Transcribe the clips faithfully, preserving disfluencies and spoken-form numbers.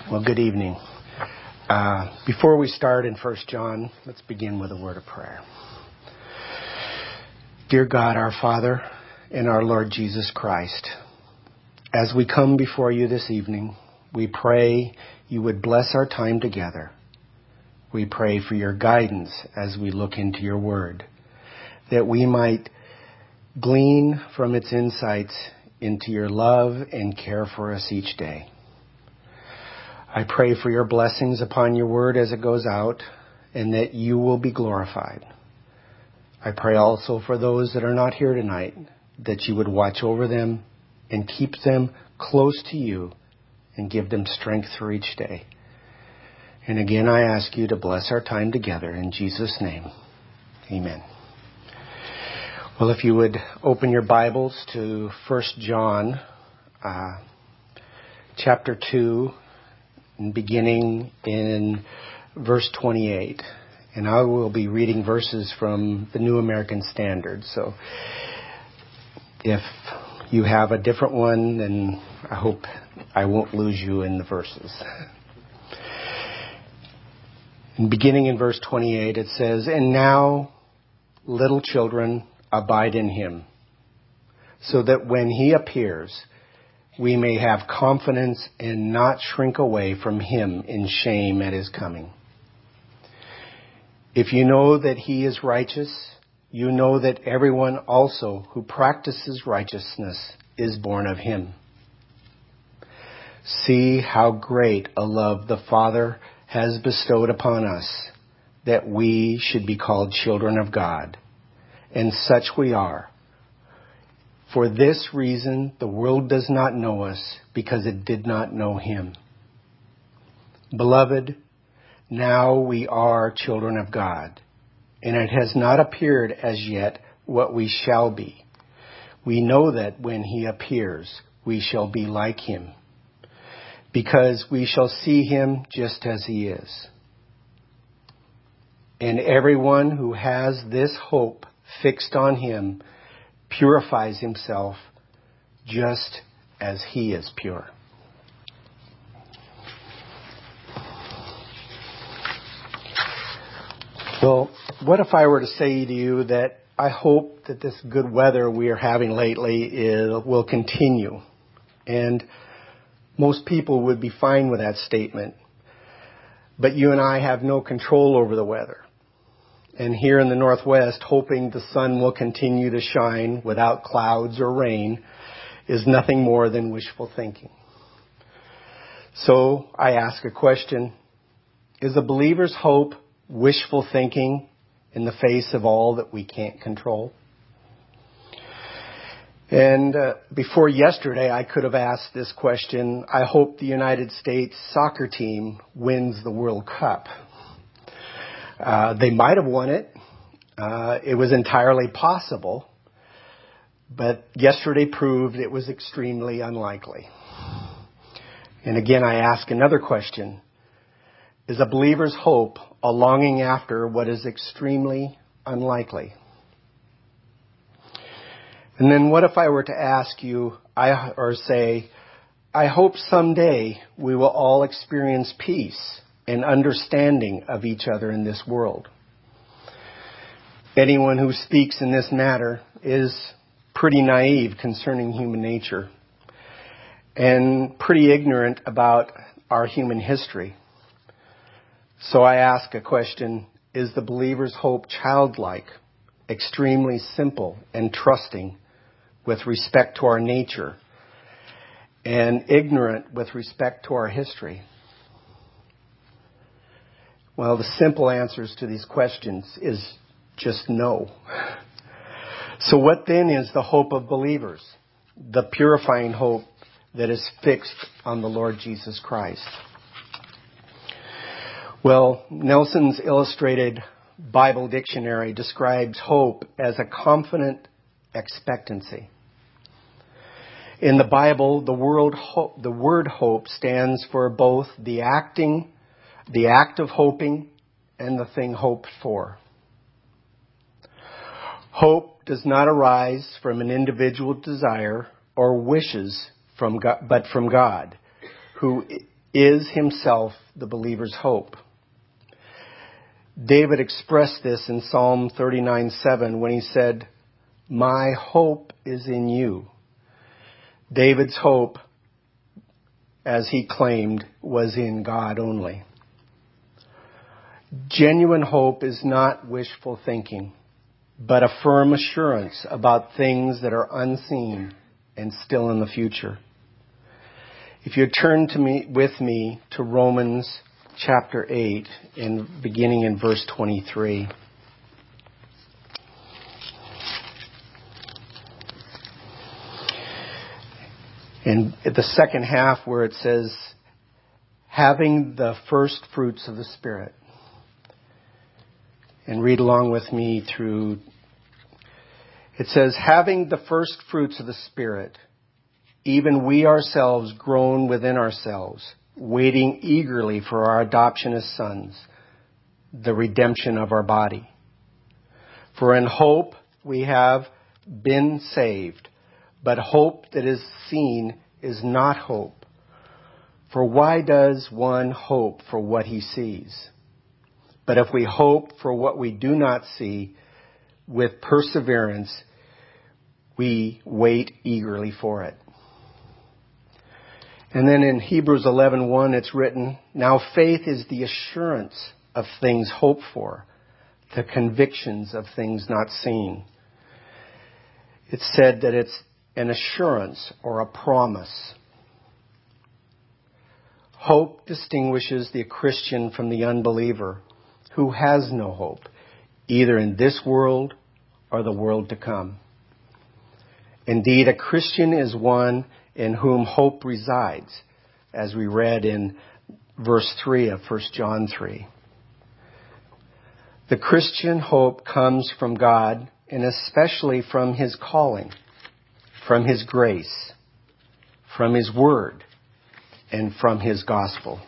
Well, good evening. Uh, before we start in First John, let's begin with a word of prayer. Dear God, our Father and our Lord Jesus Christ, as we come before you this evening, we pray you would bless our time together. We pray for your guidance as we look into your word, that we might glean from its insights into your love and care for us each day. I pray for your blessings upon your word as it goes out, and that you will be glorified. I pray also for those that are not here tonight, that you would watch over them and keep them close to you and give them strength for each day. And again, I ask you to bless our time together in Jesus' name. Amen. Well, if you would open your Bibles to First John, uh, chapter two, beginning in verse twenty-eight. And I will be reading verses from the New American Standard. So if you have a different one, then I hope I won't lose you in the verses. And beginning in verse twenty-eight, it says, "And now, little children, abide in him, so that when he appears, we may have confidence and not shrink away from him in shame at his coming. If you know that he is righteous, you know that everyone also who practices righteousness is born of him. See how great a love the Father has bestowed upon us, that we should be called children of God. And such we are. For this reason, the world does not know us, because it did not know him. Beloved, now we are children of God, and it has not appeared as yet what we shall be. We know that when he appears, we shall be like him, because we shall see him just as he is. And everyone who has this hope fixed on him purifies himself just as he is pure." Well, what if I were to say to you that I hope that this good weather we are having lately is, will continue? And most people would be fine with that statement. But you and I have no control over the weather. And here in the Northwest, hoping the sun will continue to shine without clouds or rain is nothing more than wishful thinking. So I ask a question: is a believer's hope wishful thinking in the face of all that we can't control? And uh, before yesterday, I could have asked this question: I hope the United States soccer team wins the World Cup. Uh, they might have won it. Uh, it was entirely possible. But yesterday proved it was extremely unlikely. And again, I ask another question: is a believer's hope a longing after what is extremely unlikely? And then what if I were to ask you, I, or say, I hope someday we will all experience peace and understanding of each other in this world? Anyone who speaks in this matter is pretty naive concerning human nature and pretty ignorant about our human history. So I ask a question: is the believer's hope childlike, extremely simple and trusting with respect to our nature, and ignorant with respect to our history? Well, the simple answers to these questions is just no. So what then is the hope of believers? The purifying hope that is fixed on the Lord Jesus Christ. Well, Nelson's Illustrated Bible Dictionary describes hope as a confident expectancy. In the Bible, the word hope, the word hope stands for both the acting The act of hoping and the thing hoped for. Hope does not arise from an individual desire or wishes from God, but from God, who is himself the believer's hope. David expressed this in Psalm thirty-nine seven when he said, "My hope is in you." David's hope, as he claimed, was in God only. Genuine hope is not wishful thinking, but a firm assurance about things that are unseen and still in the future. If you turn to me with me to Romans chapter eight, in beginning in verse twenty-three. And at the second half where it says, having the first fruits of the Spirit. And read along with me through, it says, having the first fruits of the Spirit, even we ourselves groan within ourselves, waiting eagerly for our adoption as sons, the redemption of our body. For in hope we have been saved. But hope that is seen is not hope. For why does one hope for what he sees? But if we hope for what we do not see, with perseverance, we wait eagerly for it. And then in Hebrews eleven one, it's written, now faith is the assurance of things hoped for, the convictions of things not seen. It's said that it's an assurance or a promise. Hope distinguishes the Christian from the unbeliever who has no hope, either in this world or the world to come. Indeed, a Christian is one in whom hope resides, as we read in verse three of First John three. The Christian hope comes from God, and especially from His calling, from His grace, from His word, and from His gospel.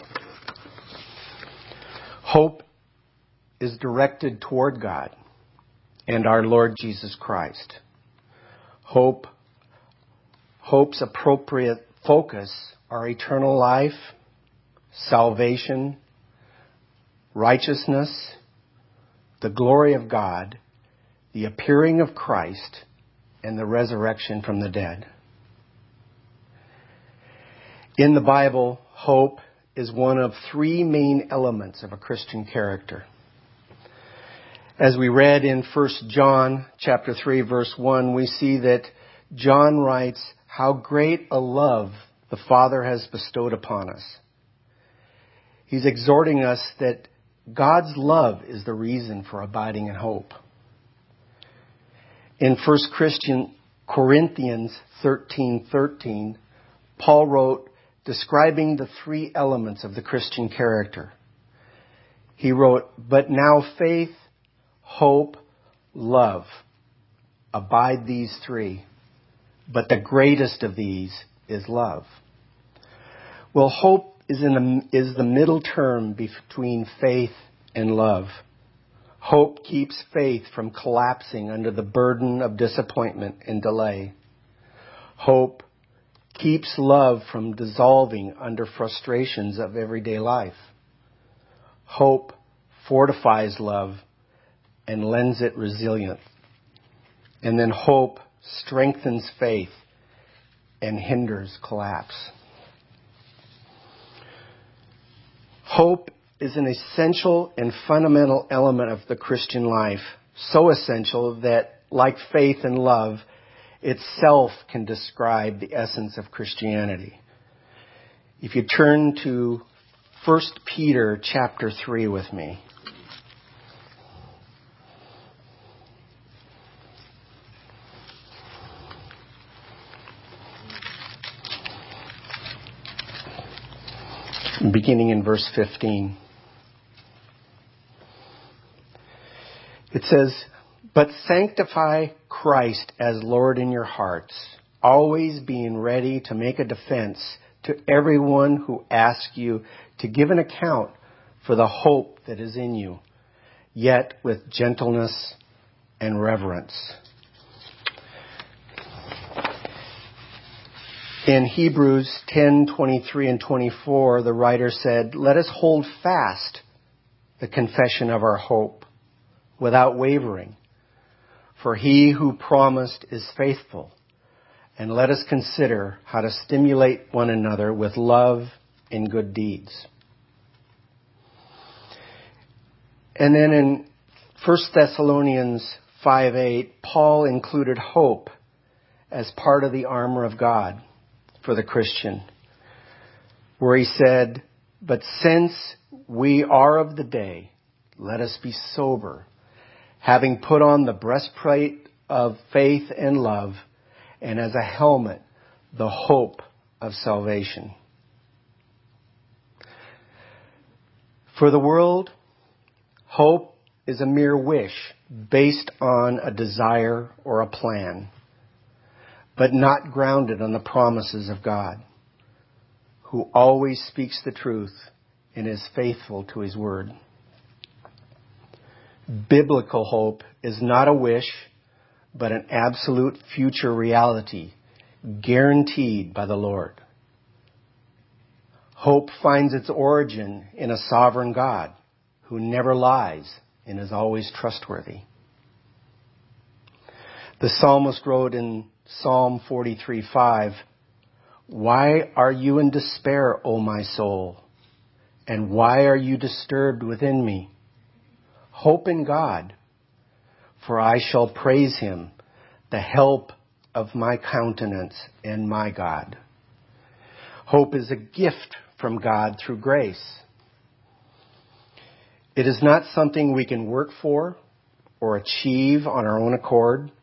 Hope is directed toward God and our Lord Jesus Christ. Hope, hope's appropriate focus are eternal life, salvation, righteousness, the glory of God, the appearing of Christ, and the resurrection from the dead. In the Bible, hope is one of three main elements of a Christian character. As we read in First John chapter three, verse one, we see that John writes, how great a love the Father has bestowed upon us. He's exhorting us that God's love is the reason for abiding in hope. In First Corinthians thirteen thirteen, Paul wrote, describing the three elements of the Christian character. He wrote, but now faith, hope, love. Abide these three. But the greatest of these is love. Well, hope is in the, is the middle term between faith and love. Hope keeps faith from collapsing under the burden of disappointment and delay. Hope keeps love from dissolving under frustrations of everyday life. Hope fortifies love and lends it resilience. And then hope strengthens faith and hinders collapse. Hope is an essential and fundamental element of the Christian life, so essential that, like faith and love, itself can describe the essence of Christianity. If you turn to First Peter chapter three with me. Beginning in verse fifteen. It says, but sanctify Christ as Lord in your hearts, always being ready to make a defense to everyone who asks you to give an account for the hope that is in you, yet with gentleness and reverence. In Hebrews ten twenty-three and twenty-four, the writer said, "Let us hold fast the confession of our hope without wavering, for he who promised is faithful. And let us consider how to stimulate one another with love and good deeds." And then in First Thessalonians five eight, Paul included hope as part of the armor of God for the Christian, where he said, "But since we are of the day, let us be sober, having put on the breastplate of faith and love, and as a helmet, the hope of salvation." For the world, hope is a mere wish based on a desire or a plan, but not grounded on the promises of God, who always speaks the truth and is faithful to his word. Biblical hope is not a wish, but an absolute future reality guaranteed by the Lord. Hope finds its origin in a sovereign God who never lies and is always trustworthy. The psalmist wrote in Psalm forty-three five, "Why are you in despair, O my soul? And why are you disturbed within me? Hope in God, for I shall praise him, the help of my countenance and my God." Hope is a gift from God through grace. It is not something we can work for or achieve on our own accord.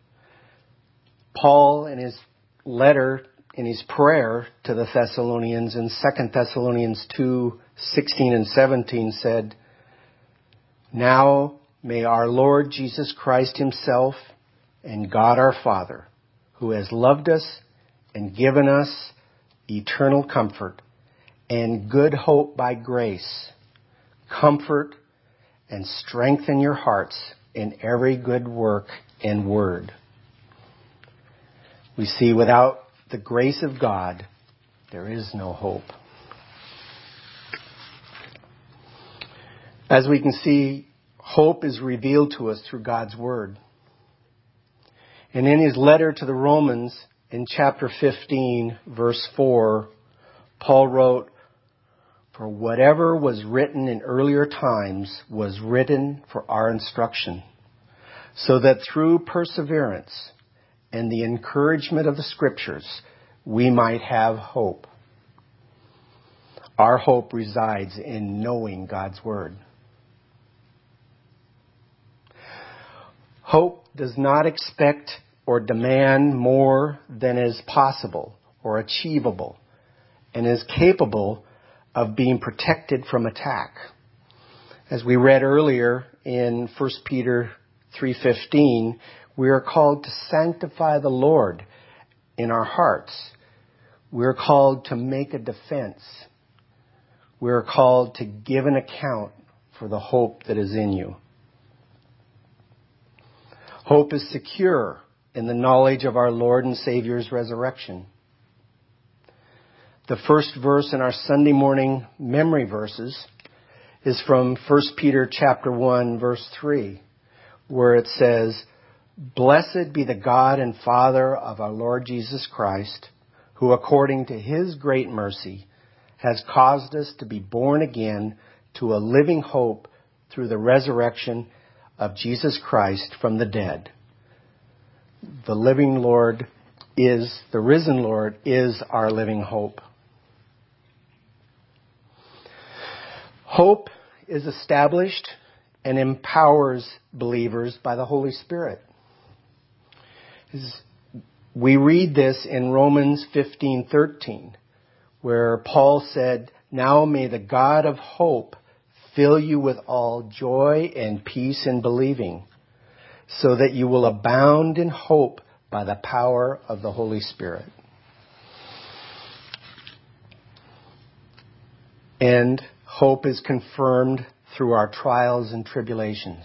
Paul, in his letter, in his prayer to the Thessalonians in Second Thessalonians two sixteen and seventeen said, "Now may our Lord Jesus Christ himself and God our Father, who has loved us and given us eternal comfort and good hope by grace, comfort and strengthen your hearts in every good work and word." We see without the grace of God, there is no hope. As we can see, hope is revealed to us through God's word. And in his letter to the Romans, in chapter fifteen, verse four, Paul wrote, "For whatever was written in earlier times was written for our instruction, so that through perseverance and the encouragement of the Scriptures, we might have hope." Our hope resides in knowing God's word. Hope does not expect or demand more than is possible or achievable, and is capable of being protected from attack. As we read earlier in First Peter three fifteen, we are called to sanctify the Lord in our hearts. We are called to make a defense. We are called to give an account for the hope that is in you. Hope is secure in the knowledge of our Lord and Savior's resurrection. The first verse in our Sunday morning memory verses is from First Peter chapter one, verse three, where it says, "Blessed be the God and Father of our Lord Jesus Christ, who according to his great mercy has caused us to be born again to a living hope through the resurrection of Jesus Christ from the dead." The living Lord is, the risen Lord is our living hope. Hope is established and empowers believers by the Holy Spirit. We read this in Romans fifteen thirteen, where Paul said, "Now may the God of hope fill you with all joy and peace in believing, so that you will abound in hope by the power of the Holy Spirit." And hope is confirmed through our trials and tribulations.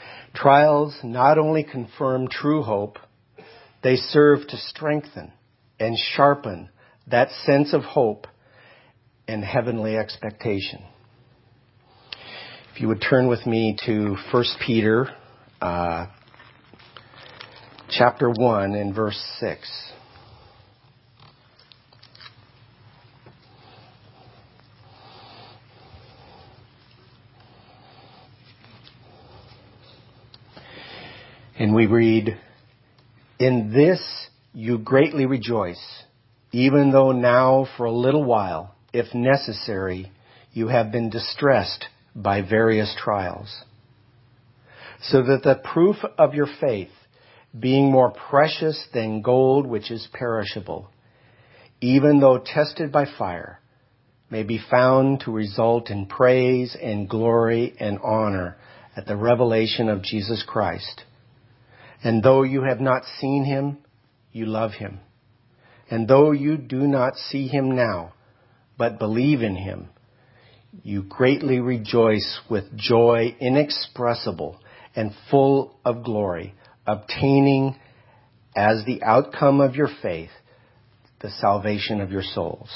Trials not only confirm true hope, they serve to strengthen and sharpen that sense of hope and heavenly expectation. If you would turn with me to First Peter uh, chapter one and verse six. And we read, "In this you greatly rejoice, even though now for a little while, if necessary, you have been distressed by various trials, so that the proof of your faith, being more precious than gold which is perishable, even though tested by fire, may be found to result in praise and glory and honor at the revelation of Jesus Christ. And though you have not seen him, you love him. And though you do not see him now, but believe in him, you greatly rejoice with joy inexpressible and full of glory, obtaining as the outcome of your faith the salvation of your souls."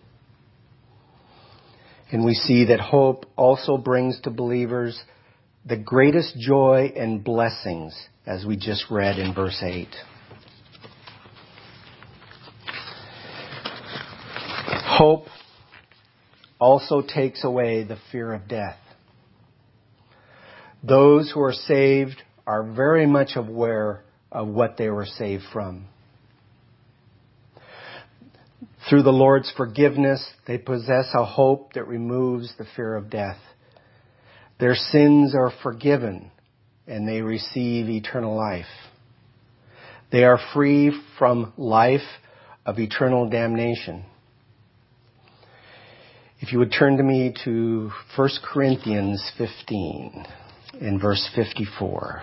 And we see that hope also brings to believers the greatest joy and blessings, as we just read in verse eight. Hope also takes away the fear of death. Those who are saved are very much aware of what they were saved from. Through the Lord's forgiveness, they possess a hope that removes the fear of death. Their sins are forgiven, and they receive eternal life. They are free from life of eternal damnation. If you would turn to me to First Corinthians fifteen in verse fifty-four.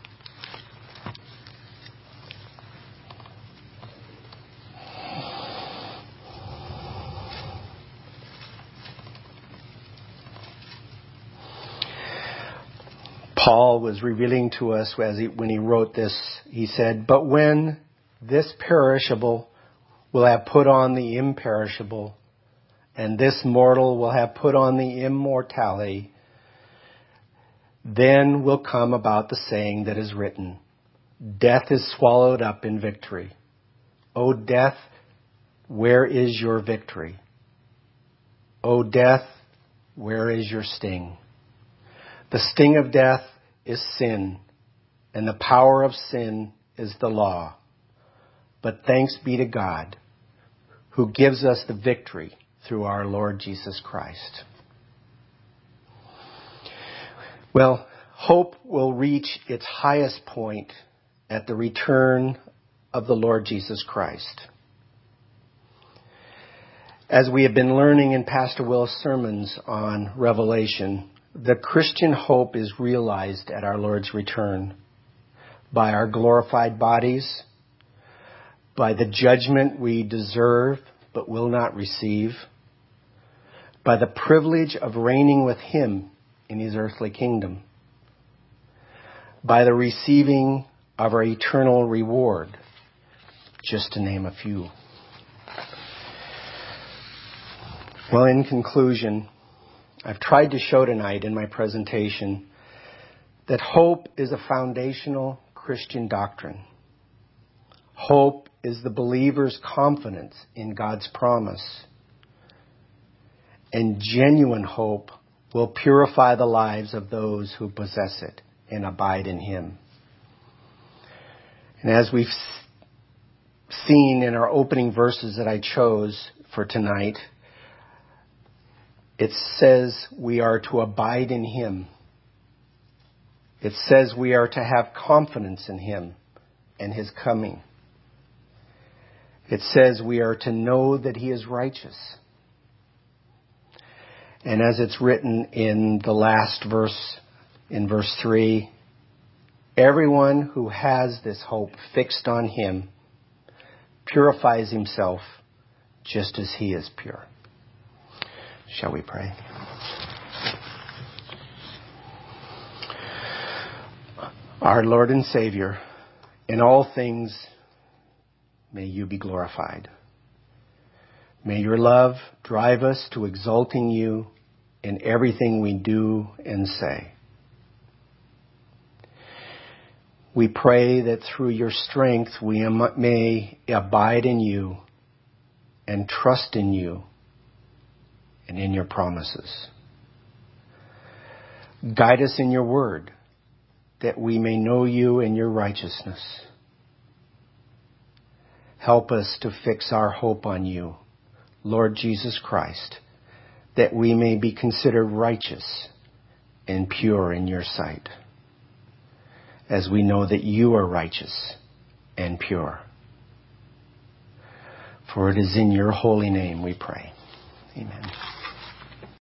Paul was revealing to us as he, when he wrote this, he said, "But when this perishable will have put on the imperishable, and this mortal will have put on the immortality, then will come about the saying that is written, death is swallowed up in victory. O death, where is your victory? O death, where is your sting? The sting of death is sin, and the power of sin is the law. But thanks be to God, who gives us the victory through our Lord Jesus Christ." Well, hope will reach its highest point at the return of the Lord Jesus Christ. As we have been learning in Pastor Will's sermons on Revelation, the Christian hope is realized at our Lord's return by our glorified bodies, by the judgment we deserve but will not receive, by the privilege of reigning with him in his earthly kingdom, by the receiving of our eternal reward, just to name a few. Well, in conclusion, I've tried to show tonight in my presentation that hope is a foundational Christian doctrine. Hope is the believer's confidence in God's promise. And genuine hope will purify the lives of those who possess it and abide in him. And as we've seen in our opening verses that I chose for tonight, it says we are to abide in him. It says we are to have confidence in him and his coming. It says we are to know that he is righteous. And as it's written in the last verse, in verse three, everyone who has this hope fixed on him purifies himself just as he is pure. Shall we pray? Our Lord and Savior, in all things may you be glorified. May your love drive us to exalting you in everything we do and say. We pray that through your strength we may abide in you and trust in you and in your promises. Guide us in your word that we may know you and your righteousness. Help us to fix our hope on you, Lord Jesus Christ, that we may be considered righteous and pure in your sight, as we know that you are righteous and pure. For it is in your holy name we pray. Amen.